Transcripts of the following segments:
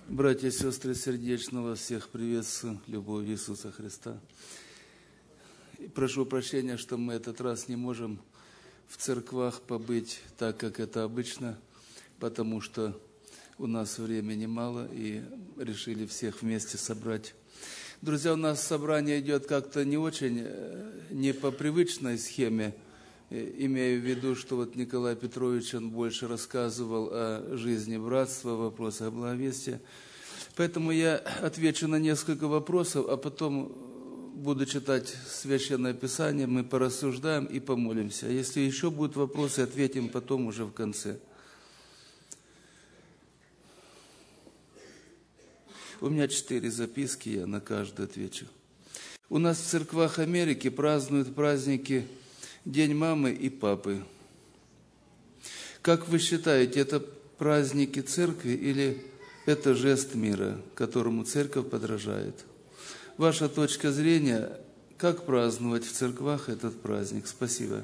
Братья и сестры, сердечно вас всех приветствую любовью Иисуса Христа. И прошу прощения, что мы этот раз не можем в церквах побыть так, как это обычно, потому что у нас времени мало и решили всех вместе собрать. Друзья, у нас собрание идет как-то не очень, не по привычной схеме, имею в виду, что вот Николай Петрович, он больше рассказывал о жизни братства, вопросах благовестия. Поэтому я отвечу на несколько вопросов, а потом буду читать Священное Писание, мы порассуждаем и помолимся. А если еще будут вопросы, ответим потом уже в конце. У меня 4 записки, я на каждую отвечу. У нас в церквах Америки празднуют праздники День мамы и папы. Как вы считаете, это праздники церкви или это жест мира, которому церковь подражает? Ваша точка зрения, как праздновать в церквах этот праздник? Спасибо.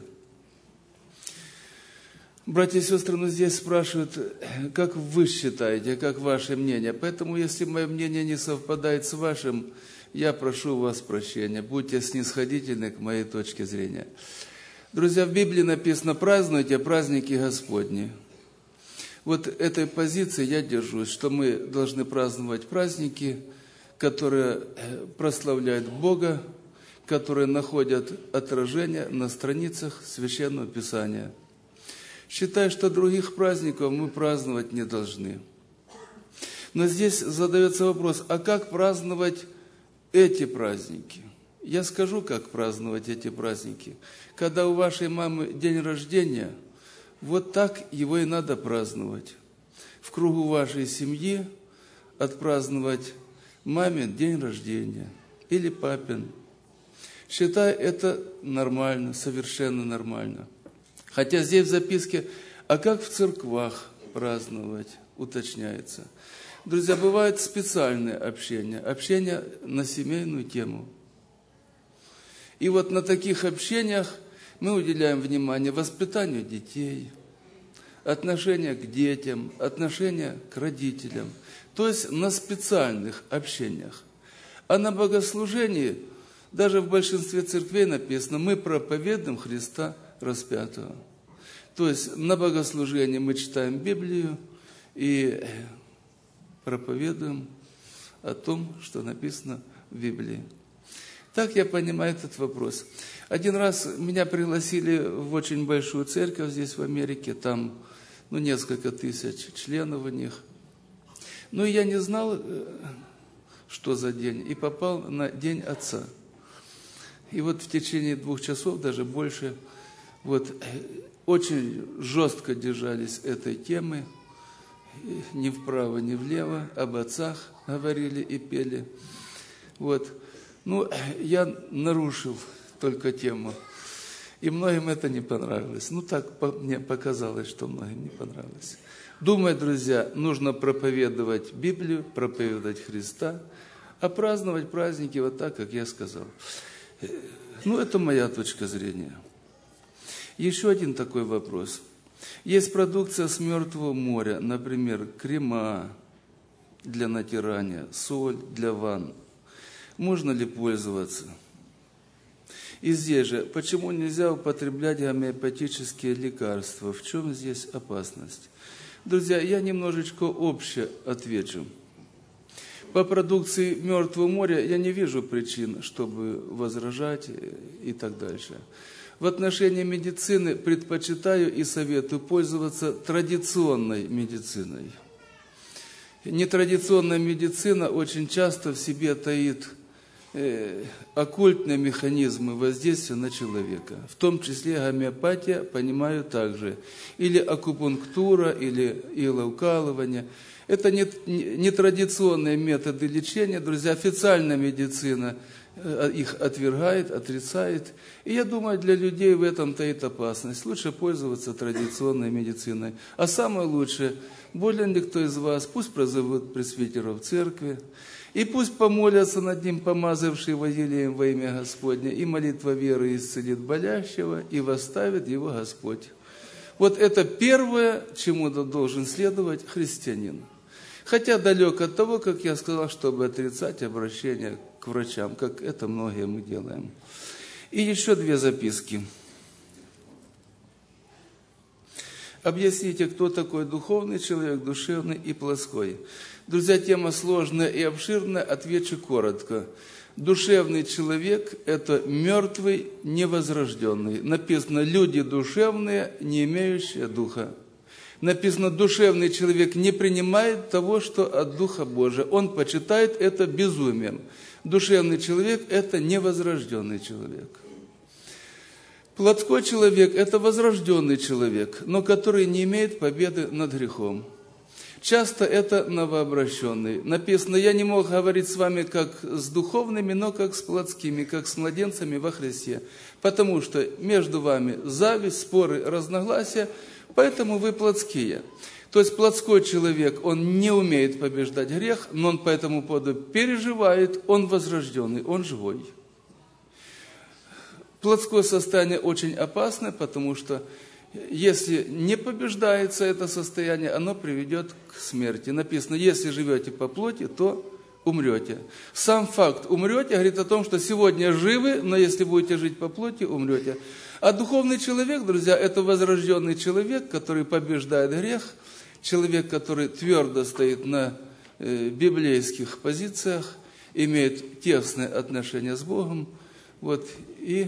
Братья и сестры, здесь спрашивают, как вы считаете, как ваше мнение. Поэтому, если мое мнение не совпадает с вашим, я прошу у вас прощения. Будьте снисходительны к моей точке зрения. Друзья, в Библии написано: празднуйте праздники Господни. Вот этой позиции я держусь, что мы должны праздновать праздники, которые прославляют Бога, которые находят отражение на страницах Священного Писания. Считаю, что других праздников мы праздновать не должны. Но здесь задается вопрос, а как праздновать эти праздники? Я скажу, как праздновать эти праздники. Когда у вашей мамы день рождения, вот так его и надо праздновать. В кругу вашей семьи отпраздновать мамин день рождения или папин. Считаю, это нормально, совершенно нормально. Хотя здесь в записке, а как в церквах праздновать, уточняется. Друзья, бывает специальное общение на семейную тему. И вот на таких общениях мы уделяем внимание воспитанию детей, отношения к детям, отношения к родителям. То есть на специальных общениях. А на богослужении, даже в большинстве церквей написано, мы проповедуем Христа распятого. То есть на богослужении мы читаем Библию и проповедуем о том, что написано в Библии. Так я понимаю этот вопрос. Один раз меня пригласили в очень большую церковь здесь в Америке, там несколько тысяч членов у них. И я не знал, что за день, и попал на День Отца. И вот в течение 2 часов, даже больше, очень жестко держались этой темы, ни вправо, ни влево, об отцах говорили и пели. Я нарушил только тему, и многим это не понравилось. Так мне показалось, что многим не понравилось. Думаю, друзья, нужно проповедовать Библию, проповедовать Христа, а праздновать праздники вот так, как я сказал. Это моя точка зрения. Еще один такой вопрос. Есть продукция с Мертвого моря, например, крема для натирания, соль для ванн. Можно ли пользоваться? И здесь же, почему нельзя употреблять гомеопатические лекарства? В чем здесь опасность? Друзья, я немножечко обще отвечу. По продукции Мертвого моря я не вижу причин, чтобы возражать и так дальше. В отношении медицины предпочитаю и советую пользоваться традиционной медициной. Нетрадиционная медицина очень часто в себе таит оккультные механизмы воздействия на человека. В том числе гомеопатия, понимаю также. Или акупунктура, или иглоукалывание. Это нетрадиционные методы лечения. Друзья, официальная медицина их отвергает, отрицает. И я думаю, для людей в этом таит опасность. Лучше пользоваться традиционной медициной. А самое лучшее, болен ли кто из вас, пусть призовут пресвитера в церкви, и пусть помолятся над ним, помазавший его елеем во имя Господне, и молитва веры исцелит болящего, и восставит его Господь. Это первое, чему должен следовать христианин. Хотя далек от того, как я сказал, чтобы отрицать обращение к врачам, как это многие мы делаем. И еще 2 записки. Объясните, кто такой духовный человек, душевный и плотской. Друзья, тема сложная и обширная, отвечу коротко. Душевный человек – это мертвый, невозрожденный. Написано, люди душевные, не имеющие духа. Написано, душевный человек не принимает того, что от Духа Божия. Он почитает это безумием. Душевный человек – это невозрожденный человек. Плотской человек – это возрожденный человек, но который не имеет победы над грехом. Часто это новообращенный. Написано, я не мог говорить с вами как с духовными, но как с плотскими, как с младенцами во Христе. Потому что между вами зависть, споры, разногласия, поэтому вы плотские. То есть плотской человек, он не умеет побеждать грех, но он по этому поводу переживает, он возрожденный, он живой. Плотское состояние очень опасное, потому что если не побеждается это состояние, оно приведет к смерти. Написано, если живете по плоти, то умрете. Сам факт умрете говорит о том, что сегодня живы, но если будете жить по плоти, умрете. А духовный человек, друзья, это возрожденный человек, который побеждает грех, человек, который твердо стоит на библейских позициях, имеет тесное отношение с Богом, и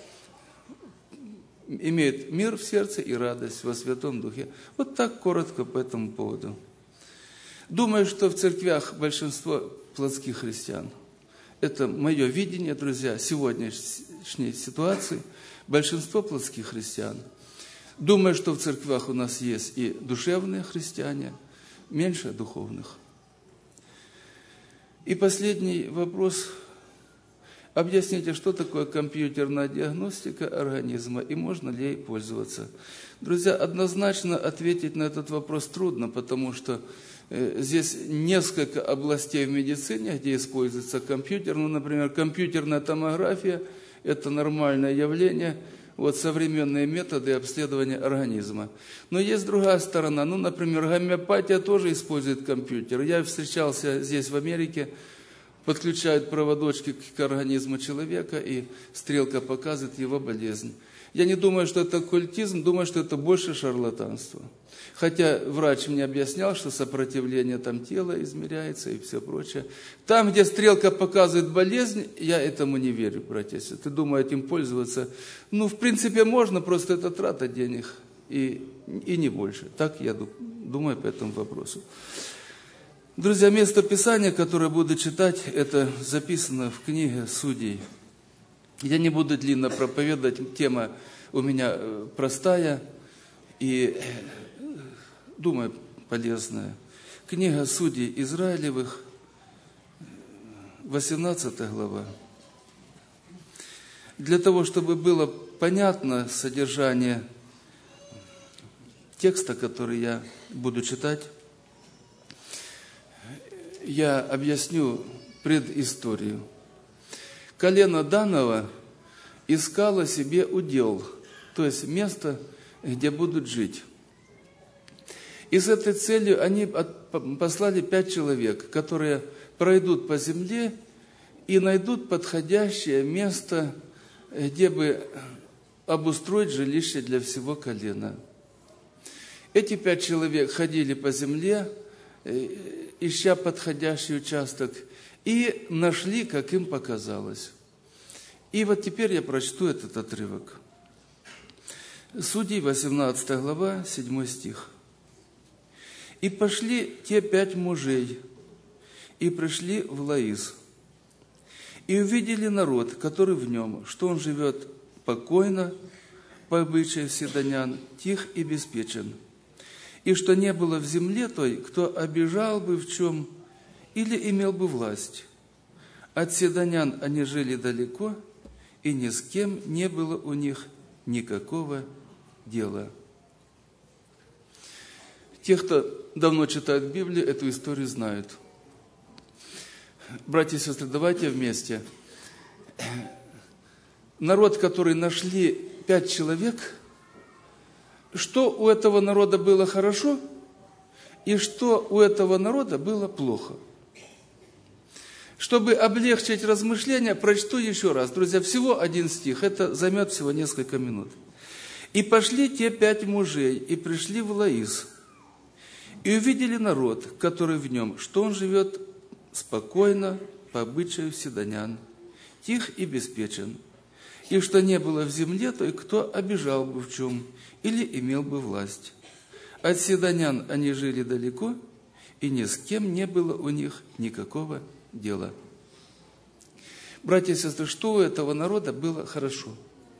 имеет мир в сердце и радость во Святом Духе. Вот так коротко по этому поводу. Думаю, что в церквях большинство плотских христиан. Это мое видение, друзья, сегодняшней ситуации. Большинство плотских христиан. Думаю, что в церквях у нас есть и душевные христиане, меньше духовных. И последний вопрос. Объясните, что такое компьютерная диагностика организма и можно ли ей пользоваться? Друзья, однозначно ответить на этот вопрос трудно, потому что здесь несколько областей в медицине, где используется компьютер. Например, компьютерная томография – это нормальное явление, современные методы обследования организма. Но есть другая сторона. Например, гомеопатия тоже использует компьютер. Я встречался здесь, в Америке, подключают проводочки к организму человека, и стрелка показывает его болезнь. Я не думаю, что это оккультизм, думаю, что это больше шарлатанство. Хотя врач мне объяснял, что сопротивление тела измеряется и все прочее. Там, где стрелка показывает болезнь, я этому не верю, братья и сестры. Ты думаешь, этим пользоваться? В принципе, можно, просто это трата денег и не больше. Так я думаю по этому вопросу. Друзья, место Писания, которое буду читать, это записано в книге Судей. Я не буду длинно проповедовать, тема у меня простая и, думаю, полезная. Книга Судей Израилевых, 18 глава. Для того, чтобы было понятно содержание текста, который я буду читать, я объясню предысторию. Колено Данова искало себе удел, то есть место, где будут жить. И с этой целью они послали 5 человек, которые пройдут по земле и найдут подходящее место, где бы обустроить жилище для всего колена. Эти 5 человек ходили по земле, ища подходящий участок, и нашли, как им показалось. И теперь я прочту этот отрывок. Судей, 18 глава, 7 стих. «И пошли те 5 мужей, и пришли в Лаис, и увидели народ, который в нем, что он живет покойно, по обычаю сидонян, тих и беспечен, и что не было в земле той, кто обижал бы в чем или имел бы власть. От сидонян они жили далеко, и ни с кем не было у них никакого дела». Те, кто давно читает Библию, эту историю знают. Братья и сестры, давайте вместе. Народ, который нашли 5 человек, что у этого народа было хорошо и что у этого народа было плохо. Чтобы облегчить размышления, прочту еще раз. Друзья, всего один стих, это займет всего несколько минут. «И пошли те 5 мужей, и пришли в Лаис, и увидели народ, который в нем, что он живет спокойно, по обычаю сидонян, тих и беспечен, и что не было в земле той, кто обижал бы в чем, или имел бы власть. От сидонян они жили далеко, и ни с кем не было у них никакого дела». Братья и сестры, что у этого народа было хорошо?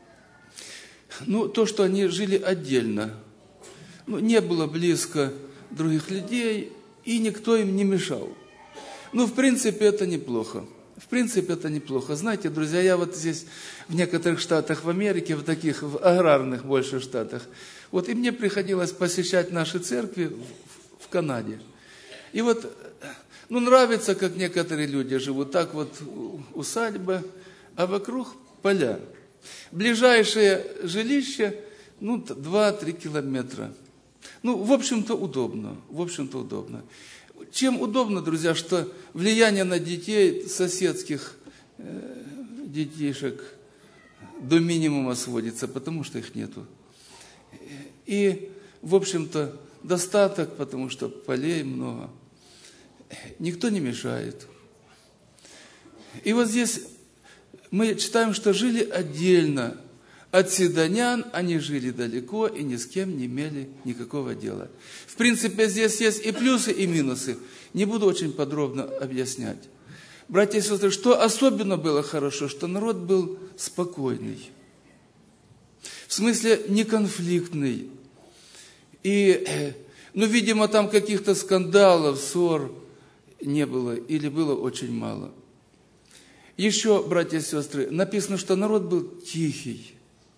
То, что они жили отдельно. Не было близко других людей, и никто им не мешал. В принципе, это неплохо. Знаете, друзья, я вот здесь в некоторых штатах в Америке, в таких в аграрных больше штатах, и мне приходилось посещать наши церкви в Канаде. И нравится, как некоторые люди живут. Так усадьба, а вокруг поля. Ближайшее жилище, 2-3 километра. В общем-то, удобно. Чем удобно, друзья, что влияние на детей, соседских детишек до минимума сводится, потому что их нету. И, в общем-то, достаток, потому что полей много. Никто не мешает. И здесь мы читаем, что жили отдельно. От сидонян они жили далеко и ни с кем не имели никакого дела. В принципе, здесь есть и плюсы, и минусы. Не буду очень подробно объяснять. Братья и сестры, что особенно было хорошо, что народ был спокойный. В смысле, неконфликтный. И, видимо, там каких-то скандалов, ссор не было или было очень мало. Еще, братья и сестры, написано, что народ был тихий.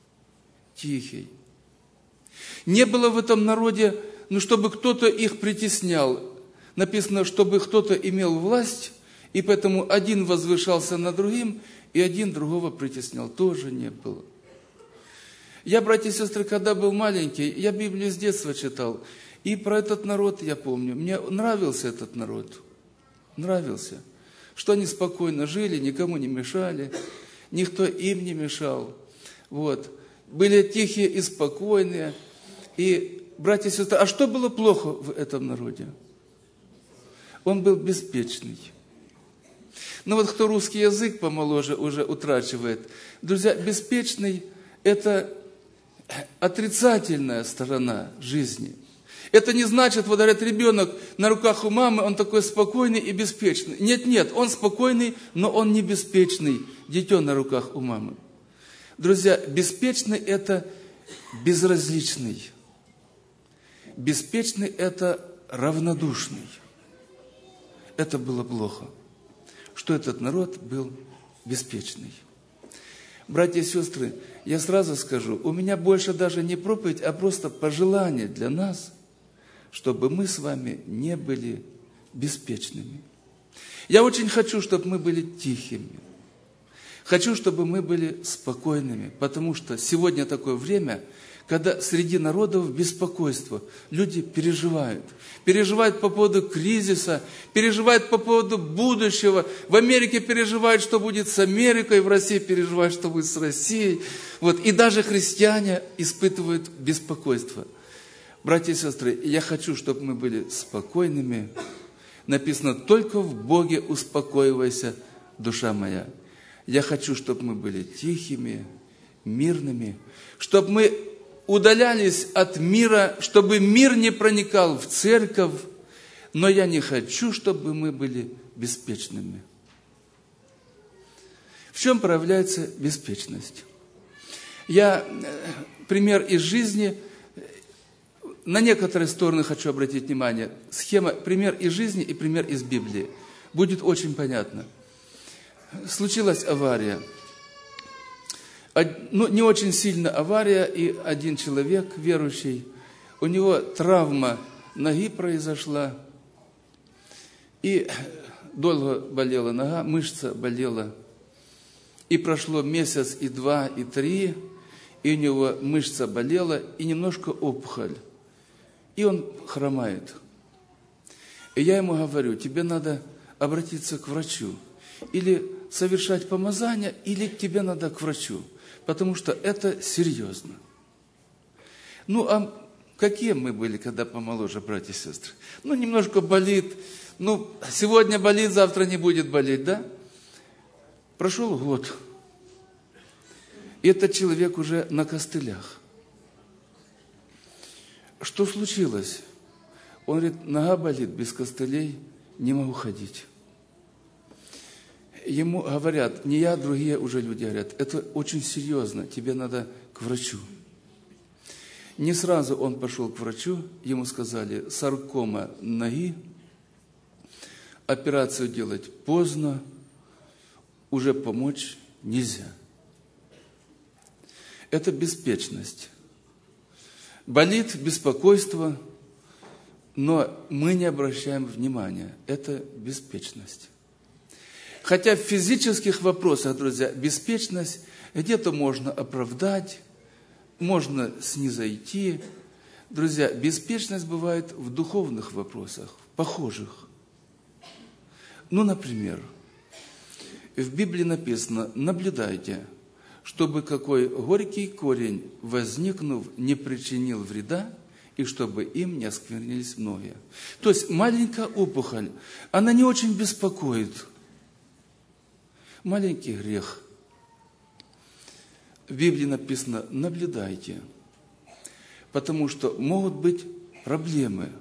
Не было в этом народе, чтобы кто-то их притеснял. Написано, чтобы кто-то имел власть, и поэтому один возвышался над другим, и один другого притеснял. Тоже не было. Я, братья и сестры, когда был маленький, я Библию с детства читал, и про этот народ я помню. Мне нравился этот народ. Нравился. Что они спокойно жили, никому не мешали, никто им не мешал. Были тихие и спокойные. И, братья и сестры, а что было плохо в этом народе? Он был беспечный. Кто русский язык помоложе уже утрачивает. Друзья, беспечный – это отрицательная сторона жизни. Это не значит, говорят, ребенок на руках у мамы, он такой спокойный и беспечный. Нет, он спокойный, но он не беспечный. Дитё на руках у мамы. Друзья, беспечный – это безразличный. Беспечный – это равнодушный. Это было плохо, что этот народ был беспечный. Братья и сестры, я сразу скажу, у меня больше даже не проповедь, а просто пожелание для нас, чтобы мы с вами не были беспечными. Я очень хочу, чтобы мы были тихими. Хочу, чтобы мы были спокойными, потому что сегодня такое время, когда среди народов беспокойство. Люди переживают. Переживают по поводу кризиса, переживают по поводу будущего. В Америке переживают, что будет с Америкой, в России переживают, что будет с Россией. И даже христиане испытывают беспокойство. Братья и сестры, я хочу, чтобы мы были спокойными. Написано, только в Боге успокоивайся, душа моя. Я хочу, чтобы мы были тихими, мирными, чтобы мы удалялись от мира, чтобы мир не проникал в церковь, но я не хочу, чтобы мы были беспечными. В чем проявляется беспечность? Я пример из жизни, на некоторые стороны хочу обратить внимание. Схема, пример из жизни и пример из Библии. Будет очень понятно. Случилась авария. Не очень сильная авария, и один человек, верующий, у него травма ноги произошла, и долго болела нога, мышца болела. И прошло месяц, и 2, и 3, и у него мышца болела, и немножко опухоль. И он хромает. И я ему говорю, тебе надо обратиться к врачу. Или совершать помазание, или тебе надо к врачу. Потому что это серьезно. Ну, а какие мы были, когда помоложе, братья и сестры? Ну, немножко болит. Ну, сегодня болит, завтра не будет болеть, да? Прошел год. И этот человек уже на костылях. Что случилось? Он говорит, нога болит, без костылей не могу ходить. Ему говорят, не я, другие уже люди говорят, это очень серьезно, тебе надо к врачу. Не сразу он пошел к врачу, ему сказали, саркома ноги, операцию делать поздно, уже помочь нельзя. Это беспечность. Болит беспокойство, но мы не обращаем внимания. Это беспечность. Хотя в физических вопросах, друзья, беспечность где-то можно оправдать, можно снизойти. Друзья, беспечность бывает в духовных вопросах, похожих. Ну, например, в Библии написано, наблюдайте, чтобы какой горький корень, возникнув, не причинил вреда, и чтобы им не осквернились многие. То есть маленькая опухоль, она не очень беспокоит. Маленький грех. В Библии написано, наблюдайте, потому что могут быть проблемы.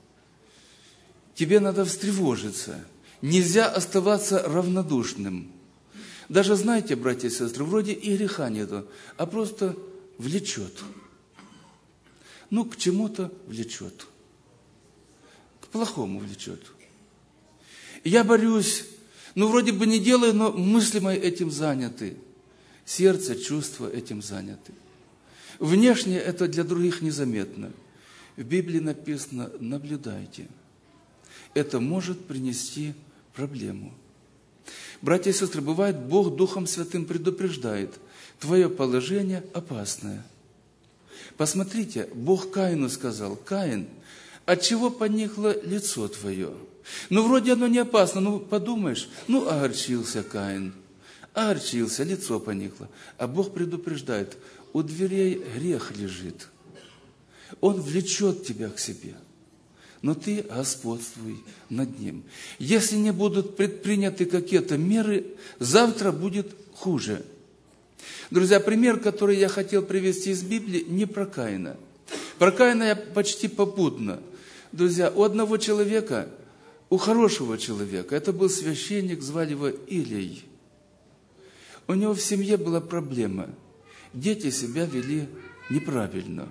Тебе надо встревожиться. Нельзя оставаться равнодушным. Даже, знаете, братья и сестры, вроде и греха нету, а просто влечет. Ну, к чему-то влечет. К плохому влечет. Я борюсь, ну, вроде бы не делаю, но мысли мои этим заняты. Сердце, чувства этим заняты. Внешне это для других незаметно. В Библии написано, наблюдайте. Это может принести проблему. Братья и сестры, бывает, Бог Духом Святым предупреждает, твое положение опасное. Посмотрите, Бог Каину сказал, Каин, от чего поникло лицо твое? Ну, вроде оно не опасно, ну, подумаешь, ну, огорчился Каин, огорчился, лицо поникло. А Бог предупреждает, у дверей грех лежит. Он влечет тебя к себе. Но ты господствуй над ним. Если не будут предприняты какие-то меры, завтра будет хуже. Друзья, пример, который я хотел привести из Библии, не про Каина. Про Каина я почти попутно. Друзья, у одного человека, у хорошего человека, это был священник, звали его Илий. У него в семье была проблема. Дети себя вели неправильно.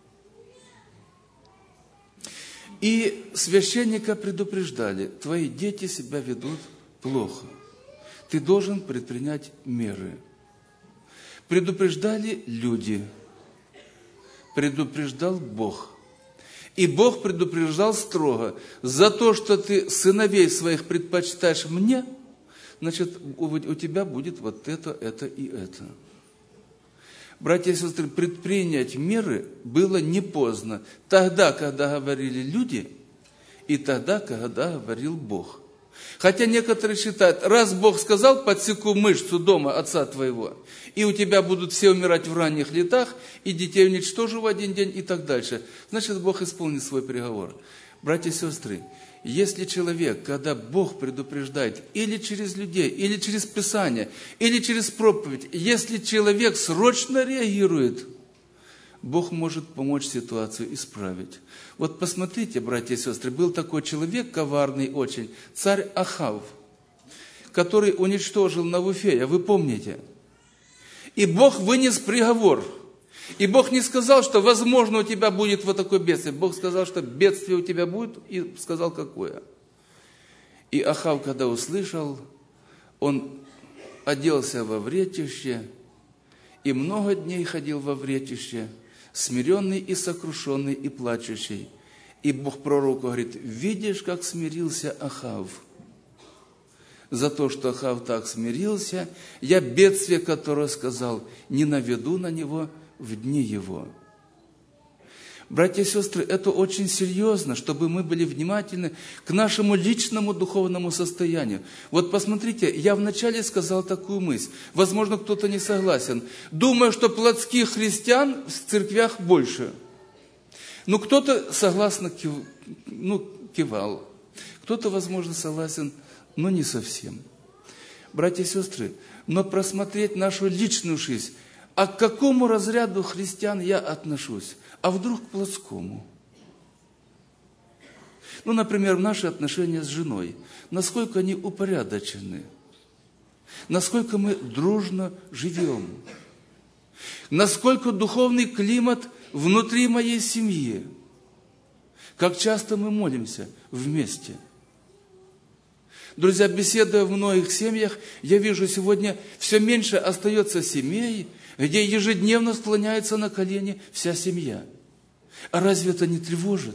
И священника предупреждали, твои дети себя ведут плохо. Ты должен предпринять меры. Предупреждали люди. Предупреждал Бог. И Бог предупреждал строго. За то, что ты сыновей своих предпочитаешь мне, значит, у тебя будет вот это и это. Братья и сестры, предпринять меры было не поздно. Тогда, когда говорили люди, и тогда, когда говорил Бог. Хотя некоторые считают, раз Бог сказал, подсеку мышцу дома отца твоего, и у тебя будут все умирать в ранних летах, и детей уничтожу в один день, и так дальше. Значит, Бог исполнит свой приговор. Братья и сестры, если человек, когда Бог предупреждает, или через людей, или через Писание, или через проповедь, если человек срочно реагирует, Бог может помочь ситуацию исправить. Вот посмотрите, братья и сестры, был такой человек, коварный очень, царь Ахав, который уничтожил Навуфея, вы помните? И Бог вынес приговор. И Бог не сказал, что возможно у тебя будет вот такое бедствие. Бог сказал, что бедствие у тебя будет, и сказал, какое. И Ахав, когда услышал, он оделся во вретище, и много дней ходил во вретище, смиренный и сокрушенный и плачущий. И Бог пророку говорит, видишь, как смирился Ахав. За то, что Ахав так смирился, я бедствие, которое сказал, не наведу на него в дни его. Братья и сестры, это очень серьезно, чтобы мы были внимательны к нашему личному духовному состоянию. Вот посмотрите, я вначале сказал такую мысль. Возможно, кто-то не согласен. Думаю, что плотских христиан в церквях больше. Ну, кто-то согласно кивал. Кто-то, возможно, согласен, но не совсем. Братья и сестры, но просмотреть нашу личную жизнь, а к какому разряду христиан я отношусь? А вдруг к плотскому? Ну, например, наши отношения с женой. Насколько они упорядочены? Насколько мы дружно живем? Насколько духовный климат внутри моей семьи? Как часто мы молимся вместе? Друзья, беседуя в многих семьях, я вижу сегодня все меньше остается семей, где ежедневно склоняется на колени вся семья. А разве это не тревожит?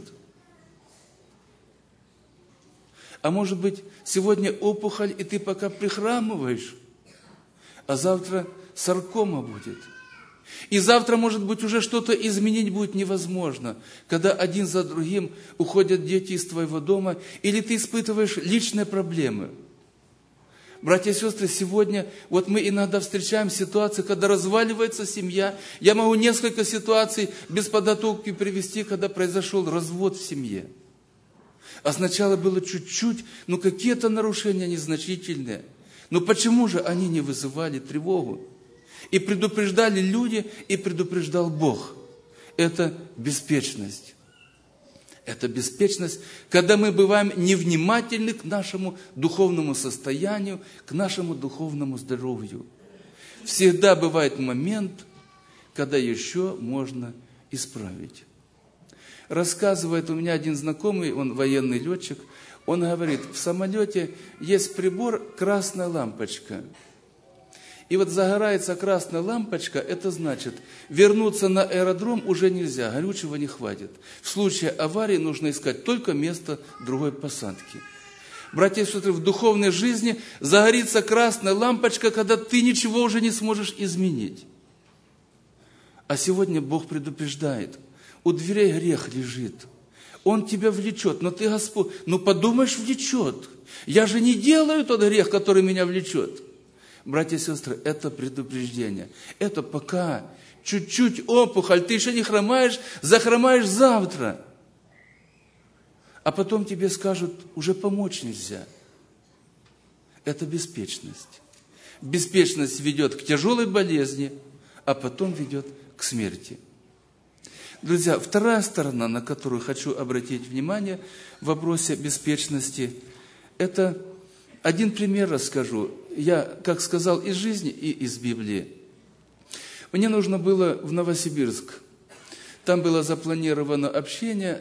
А может быть, сегодня опухоль, и ты пока прихрамываешь, а завтра саркома будет. И завтра, может быть, уже что-то изменить будет невозможно, когда один за другим уходят дети из твоего дома, или ты испытываешь личные проблемы. Братья и сестры, сегодня вот мы иногда встречаем ситуации, когда разваливается семья. Я могу несколько ситуаций без подготовки привести, когда произошел развод в семье. А сначала было чуть-чуть, но какие-то нарушения незначительные. Но почему же они не вызывали тревогу? И предупреждали люди, и предупреждал Бог. Это беспечность. Это беспечность, когда мы бываем невнимательны к нашему духовному состоянию, к нашему духовному здоровью. Всегда бывает момент, когда еще можно исправить. Рассказывает у меня один знакомый, он военный летчик, он говорит, в самолете есть прибор «красная лампочка». И вот загорается красная лампочка, это значит, вернуться на аэродром уже нельзя, горючего не хватит. В случае аварии нужно искать только место другой посадки. Братья и сестры, в духовной жизни загорится красная лампочка, когда ты ничего уже не сможешь изменить. А сегодня Бог предупреждает, у дверей грех лежит. Он тебя влечет, но ты, Господь, подумаешь, влечет. Я же не делаю тот грех, который меня влечет. Братья и сестры, это предупреждение. Это пока чуть-чуть опухоль, ты еще не хромаешь, захромаешь завтра. А потом тебе скажут, уже помочь нельзя. Это беспечность. Беспечность ведет к тяжелой болезни, а потом ведет к смерти. Друзья, вторая сторона, на которую хочу обратить внимание в вопросе беспечности, это один пример расскажу. Я, как сказал, из жизни и из Библии. Мне нужно было в Новосибирск. Там было запланировано общение,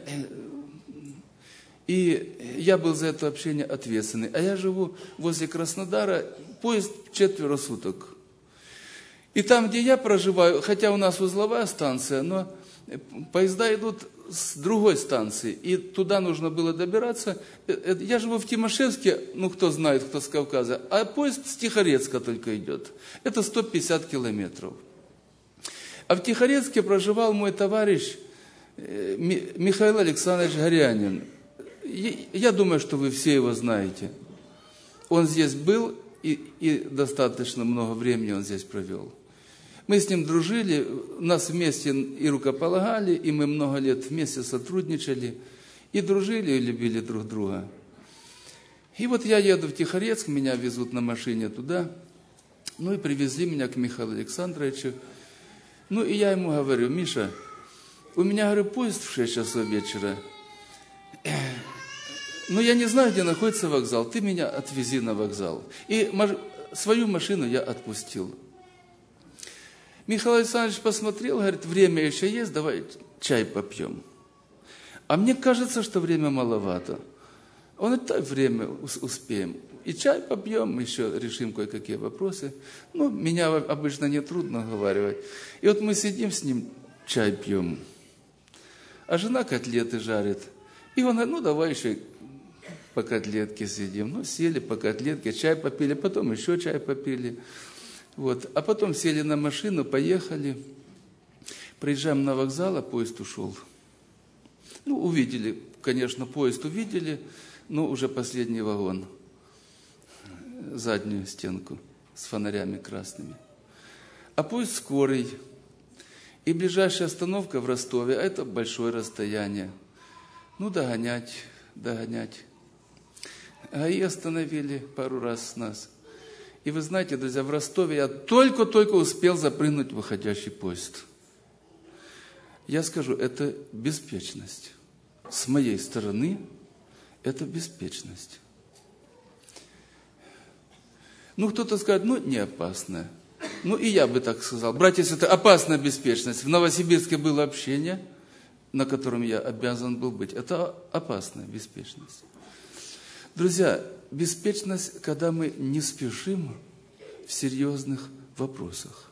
и я был за это общение ответственный. А я живу возле Краснодара, поезд 4 суток. И там, где я проживаю, хотя у нас узловая станция, но поезда идут с другой станции, и туда нужно было добираться. Я живу в Тимошевске, кто знает, кто с Кавказа, а поезд с Тихорецка только идет. Это 150 километров. А в Тихорецке проживал мой товарищ Михаил Александрович Горянин. Я думаю, что вы все его знаете. Он здесь был, и достаточно много времени он здесь провел. Мы с ним дружили, нас вместе и рукополагали, и мы много лет вместе сотрудничали, и дружили, и любили друг друга. И вот я еду в Тихорецк, меня везут на машине туда, и привезли меня к Михаилу Александровичу. И я ему говорю, Миша, у меня, говорю, поезд в 6 часов вечера, я не знаю, где находится вокзал, ты меня отвези на вокзал. И свою машину я отпустил. Михаил Александрович посмотрел, говорит, время еще есть, давай чай попьем. А мне кажется, что время маловато. Он говорит, так время успеем. И чай попьем, еще решим кое-какие вопросы. Меня обычно не трудно уговаривать. И вот мы сидим с ним, чай пьем. А жена котлеты жарит. И он говорит, давай еще по котлетке сидим. Сели по котлетке, чай попили, потом еще чай попили. А потом сели на машину, поехали, приезжаем на вокзал, а поезд ушел. Увидели, конечно, поезд увидели, но уже последний вагон, заднюю стенку с фонарями красными. А поезд скорый. И ближайшая остановка в Ростове, а это большое расстояние. Догонять. ГАИ остановили пару раз нас. И вы знаете, друзья, в Ростове я только-только успел запрыгнуть в выходящий поезд. Я скажу, это беспечность. С моей стороны, это беспечность. Кто-то скажет, не опасная. И я бы так сказал. Братья и сестры, опасная беспечность. В Новосибирске было общение, на котором я обязан был быть. Это опасная беспечность. Друзья, беспечность, когда мы не спешим в серьезных вопросах.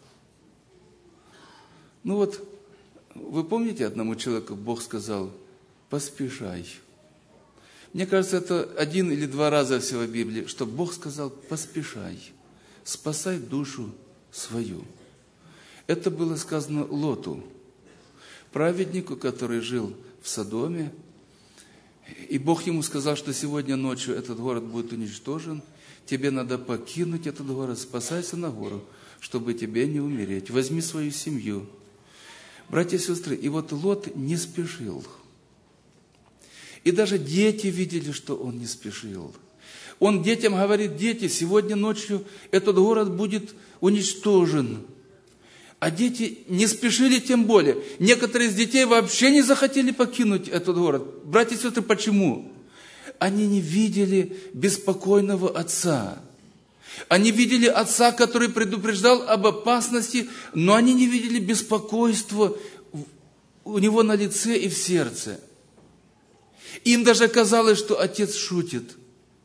Вы помните, одному человеку Бог сказал, поспешай. Мне кажется, это 1 или 2 раза всего в Библии, что Бог сказал, поспешай, спасай душу свою. Это было сказано Лоту, праведнику, который жил в Содоме. И Бог ему сказал, что сегодня ночью этот город будет уничтожен. Тебе надо покинуть этот город, спасайся на гору, чтобы тебе не умереть. Возьми свою семью. Братья и сестры, и Лот не спешил. И даже дети видели, что он не спешил. Он детям говорит, дети, сегодня ночью этот город будет уничтожен. А дети не спешили тем более. Некоторые из детей вообще не захотели покинуть этот город. Братья и сестры, почему? Они не видели беспокойного отца. Они видели отца, который предупреждал об опасности, но они не видели беспокойства у него на лице и в сердце. Им даже казалось, что отец шутит.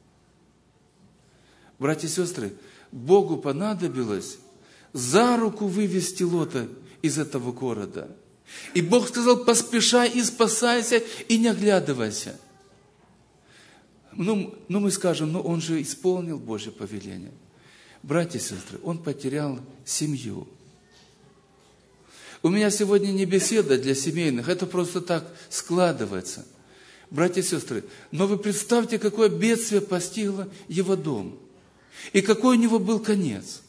Братья и сестры, Богу понадобилось за руку вывести Лота из этого города. И Бог сказал, поспешай и спасайся, и не оглядывайся. Мы скажем, он же исполнил Божье повеление. Братья и сестры, он потерял семью. У меня сегодня не беседа для семейных, это просто так складывается. Братья и сестры, но вы представьте, какое бедствие постигло его дом. И какой у него был конец.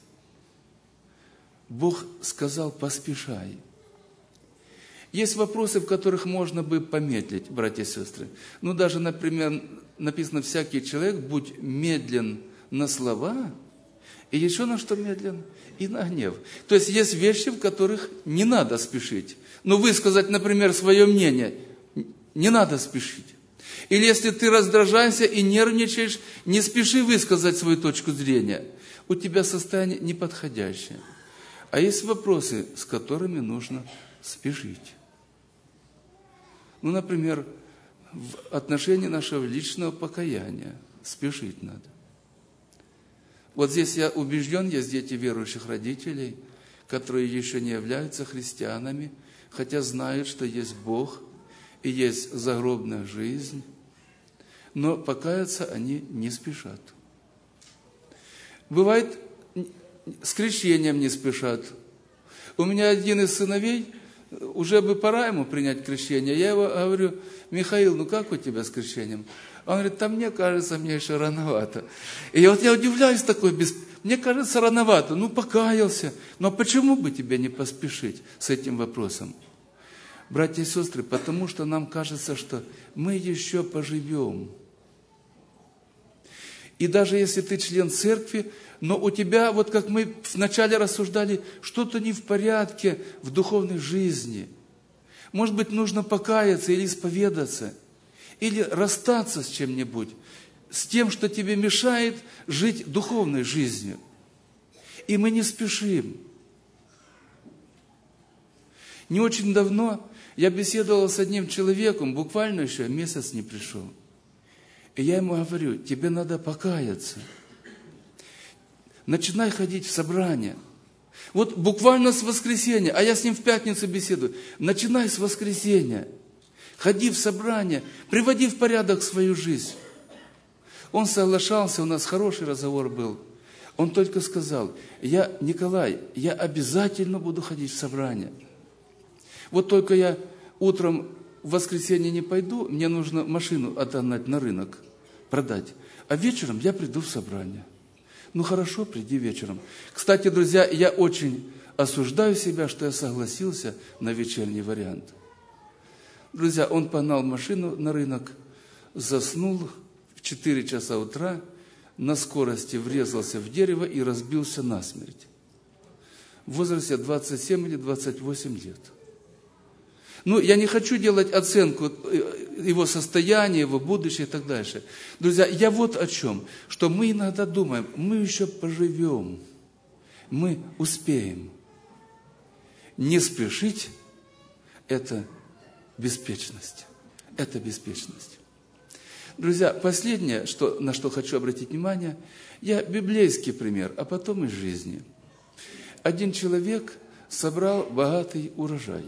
Бог сказал, поспешай. Есть вопросы, в которых можно бы помедлить, братья и сестры. Даже, например, написано, всякий человек, будь медлен на слова, и еще на что медлен? И на гнев. То есть, есть вещи, в которых не надо спешить. Высказать, например, свое мнение, не надо спешить. Или если ты раздражаешься и нервничаешь, не спеши высказать свою точку зрения. У тебя состояние неподходящее. А есть вопросы, с которыми нужно спешить. Например, в отношении нашего личного покаяния спешить надо. Здесь я убежден, есть дети верующих родителей, которые еще не являются христианами, хотя знают, что есть Бог и есть загробная жизнь, но покаяться они не спешат. Бывает, с крещением не спешат. У меня один из сыновей, уже бы пора ему принять крещение. Я его говорю, Михаил, как у тебя с крещением? Он говорит, мне кажется, мне еще рановато. И я удивляюсь такой, мне кажется, рановато. Покаялся. Но почему бы тебе не поспешить с этим вопросом? Братья и сестры, потому что нам кажется, что мы еще поживем. И даже если ты член церкви, но у тебя, как мы вначале рассуждали, что-то не в порядке в духовной жизни. Может быть, нужно покаяться или исповедаться, или расстаться с чем-нибудь, с тем, что тебе мешает жить духовной жизнью. И мы не спешим. Не очень давно я беседовал с одним человеком, буквально еще месяц не пришел. И я ему говорю, тебе надо покаяться. Начинай ходить в собрание. Буквально с воскресенья, а я с ним в пятницу беседую. Начинай с воскресенья. Ходи в собрание, приводи в порядок свою жизнь. Он соглашался, у нас хороший разговор был. Он только сказал, Николай, я обязательно буду ходить в собрание. Только я утром в воскресенье не пойду, мне нужно машину отогнать на рынок, продать. А вечером я приду в собрание. Ну хорошо, приди вечером. Кстати, друзья, я очень осуждаю себя, что я согласился на вечерний вариант. Друзья, он погнал машину на рынок, заснул в 4 часа утра, на скорости врезался в дерево и разбился насмерть. В возрасте 27 или 28 лет. Ну, я не хочу делать оценку его состояния, его будущего и так дальше. Друзья, я вот о чем, что мы иногда думаем, мы еще поживем, мы успеем. Не спешить – это беспечность. Это беспечность. Друзья, последнее, на что хочу обратить внимание, я библейский пример, а потом из жизни. Один человек собрал богатый урожай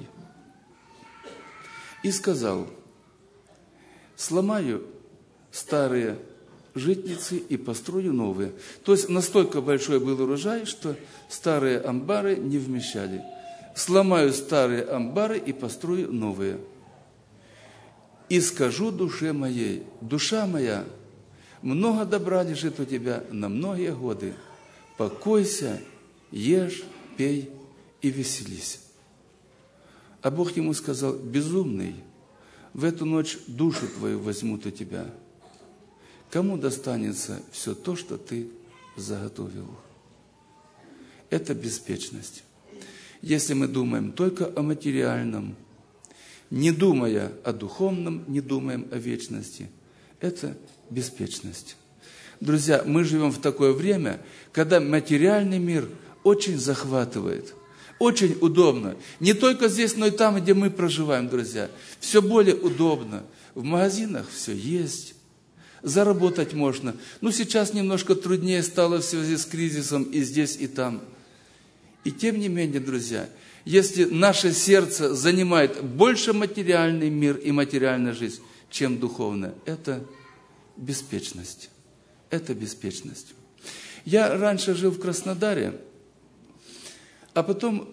и сказал: сломаю старые житницы и построю новые. То есть настолько большой был урожай, что старые амбары не вмещали. Сломаю старые амбары и построю новые. И скажу душе моей: душа моя, много добра лежит у тебя на многие годы. Покойся, ешь, пей и веселись. А Бог ему сказал: безумный, в эту ночь душу твою возьмут у тебя. Кому достанется все то, что ты заготовил? Это беспечность. Если мы думаем только о материальном, не думая о духовном, не думаем о вечности, это беспечность. Друзья, мы живем в такое время, когда материальный мир очень захватывает, очень удобно. Не только здесь, но и там, где мы проживаем, друзья. Все более удобно. В магазинах все есть. Заработать можно. Ну, сейчас немножко труднее стало в связи с кризисом и здесь, и там. И тем не менее, друзья, если наше сердце занимает больше материальный мир и материальная жизнь, чем духовная, это беспечность. Это беспечность. Я раньше жил в Краснодаре, а потом,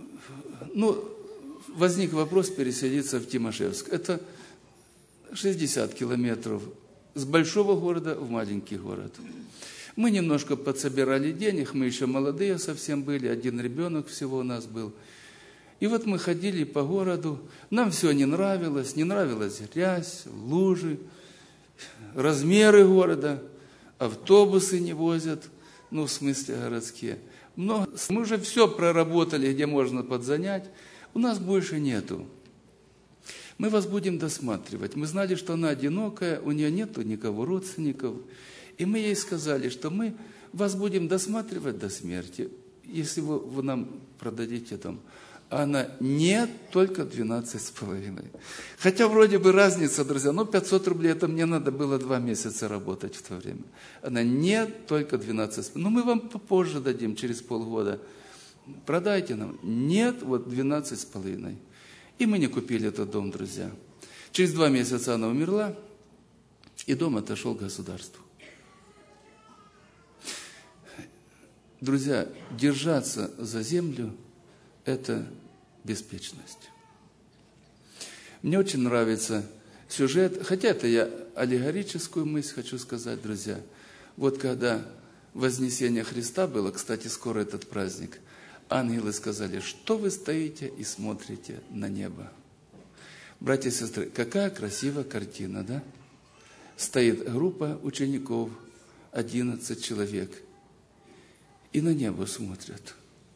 возник вопрос переселиться в Тимошевск. Это 60 километров с большого города в маленький город. Мы немножко подсобирали денег, мы еще молодые совсем были, 1 ребенок всего у нас был. И вот мы ходили по городу, нам все не нравилась грязь, лужи, размеры города, автобусы не возят, в смысле городские. Мы уже все проработали, где можно подзанять, у нас больше нету. Мы вас будем досматривать. Мы знали, что она одинокая, у нее нету никого родственников. И мы ей сказали, что мы вас будем досматривать до смерти, если вы нам продадите дом. А она: нет, только 12,5. Хотя вроде бы разница, друзья, 500 рублей, это мне надо было 2 месяца работать в то время. Она: нет, только 12,5. Мы вам попозже дадим, через полгода. Продайте нам. Нет, 12,5. И мы не купили этот дом, друзья. Через 2 месяца она умерла, и дом отошел государству. Друзья, держаться за землю – это беспечность. Мне очень нравится сюжет, хотя это я аллегорическую мысль хочу сказать, друзья. Вот когда Вознесение Христа было, кстати, скоро этот праздник, ангелы сказали: что вы стоите и смотрите на небо? Братья и сестры, какая красивая картина, да? Стоит группа учеников, 11 человек, и на небо смотрят.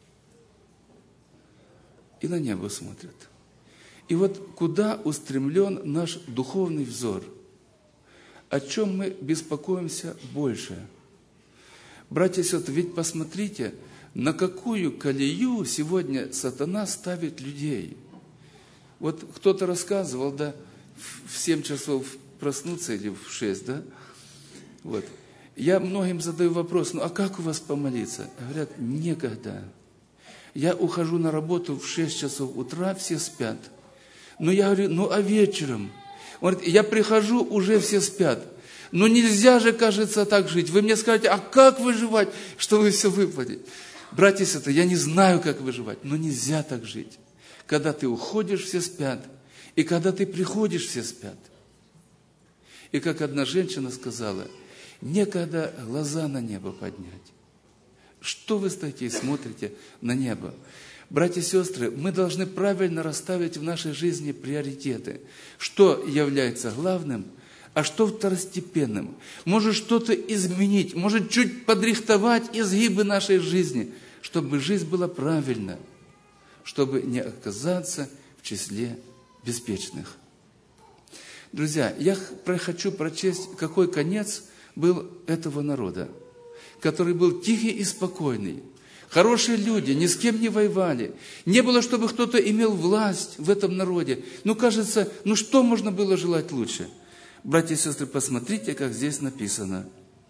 И на небо смотрят. И вот куда устремлен наш духовный взор? О чем мы беспокоимся больше? Братья и сестры, ведь посмотрите, на какую колею сегодня сатана ставит людей. Вот кто-то рассказывал, да, в 7 часов проснуться или в 6, да? Вот. Я многим задаю вопрос: а как у вас помолиться? Говорят: некогда. Я ухожу на работу в 6 часов утра, все спят. Но я говорю: а вечером? Он говорит: я прихожу, уже все спят. Но нельзя же, кажется, так жить. Вы мне скажете: а как выживать, что вы все выплатите? Братья и сестры, я не знаю, как выживать, но нельзя так жить. Когда ты уходишь, все спят, И когда ты приходишь, все спят. И как одна женщина сказала, некогда глаза на небо поднять. Что вы стоите и смотрите на небо? Братья и сестры, мы должны правильно расставить в нашей жизни приоритеты. Что является главным, а что второстепенным? Может что-то изменить, может чуть подрихтовать изгибы нашей жизни, чтобы жизнь была правильна, чтобы не оказаться в числе беспечных. Друзья, я хочу прочесть, какой конец был этого народа, который был тихий и спокойный. Хорошие люди, ни с кем не воевали. Не было, чтобы кто-то имел власть в этом народе. Кажется, что можно было желать лучше? Братья и сестры, посмотрите, как здесь написано.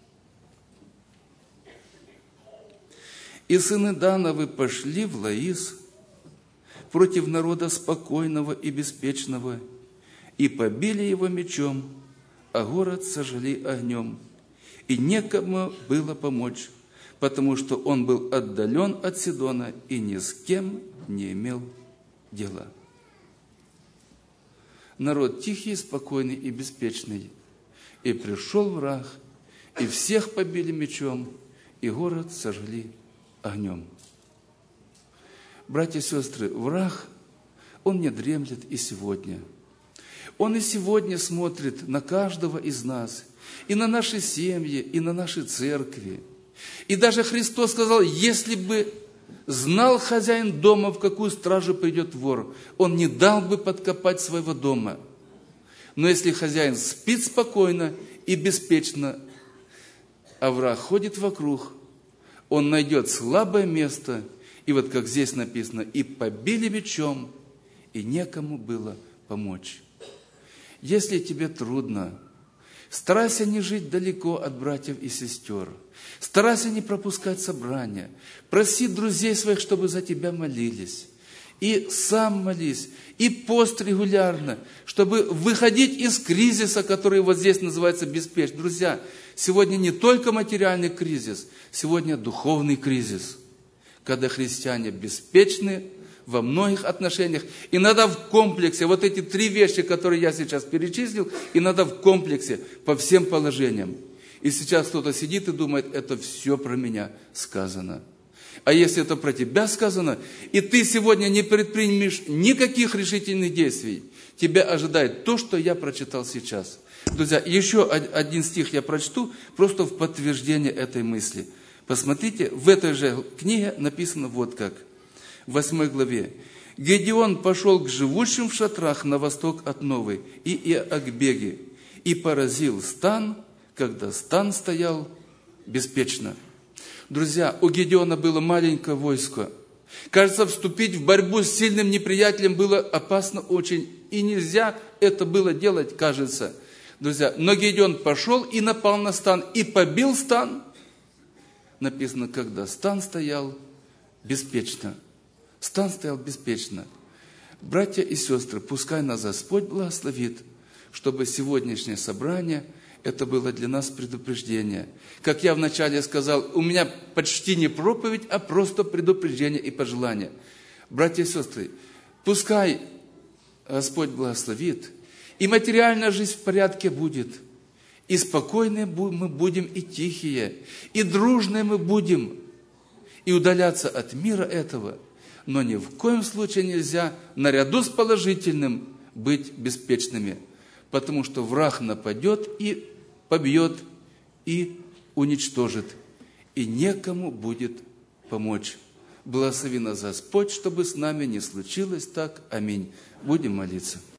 «И сыны Дановы пошли в Лаис против народа спокойного и беспечного, и побили его мечом, а город сожгли огнем. И некому было помочь, потому что он был отдален от Сидона и ни с кем не имел дела». Народ тихий, спокойный и беспечный. И пришел враг, и всех побили мечом, и город сожгли огнем. Братья и сестры, враг, он не дремлет и сегодня. Он и сегодня смотрит на каждого из нас, и на наши семьи, и на наши церкви. И даже Христос сказал, если бы знал хозяин дома, в какую стражу придет вор, он не дал бы подкопать своего дома. Но если хозяин спит спокойно и беспечно, а враг ходит вокруг, он найдет слабое место, и вот как здесь написано, и побили мечом, и некому было помочь. Если тебе трудно, старайся не жить далеко от братьев и сестер. Старайся не пропускать собрания. Проси друзей своих, чтобы за тебя молились. И сам молись. И пост регулярно, чтобы выходить из кризиса, который вот здесь называется беспечность. Друзья, сегодня не только материальный кризис, сегодня духовный кризис. Когда христиане беспечны во многих отношениях. И надо в комплексе, вот эти 3 вещи, которые я сейчас перечислил, и надо в комплексе по всем положениям. И сейчас кто-то сидит и думает, это все про меня сказано. А если это про тебя сказано, и ты сегодня не предпримешь никаких решительных действий, тебя ожидает то, что я прочитал сейчас. Друзья, еще один стих я прочту, просто в подтверждение этой мысли. Посмотрите, в этой же книге написано вот как. В 8 главе. «Гедеон пошел к живущим в шатрах на восток от Новой и Иогбеги, и поразил стан, когда стан стоял беспечно». Друзья, у Гедеона было маленькое войско. Кажется, вступить в борьбу с сильным неприятелем было опасно очень, и нельзя это было делать, кажется. Друзья, но Гедеон пошел и напал на стан, и побил стан. Написано, когда стан стоял беспечно. Стан стоял беспечно. Братья и сестры, пускай нас Господь благословит, чтобы сегодняшнее собрание, это было для нас предупреждение. Как я вначале сказал, у меня почти не проповедь, а просто предупреждение и пожелание. Братья и сестры, пускай Господь благословит, и материальная жизнь в порядке будет, и спокойные мы будем, и тихие, и дружные мы будем, и удаляться от мира этого. Но ни в коем случае нельзя наряду с положительным быть беспечными, потому что враг нападет и побьет, и уничтожит, и некому будет помочь. Благослови нас Господь, чтобы с нами не случилось так. Аминь. Будем молиться.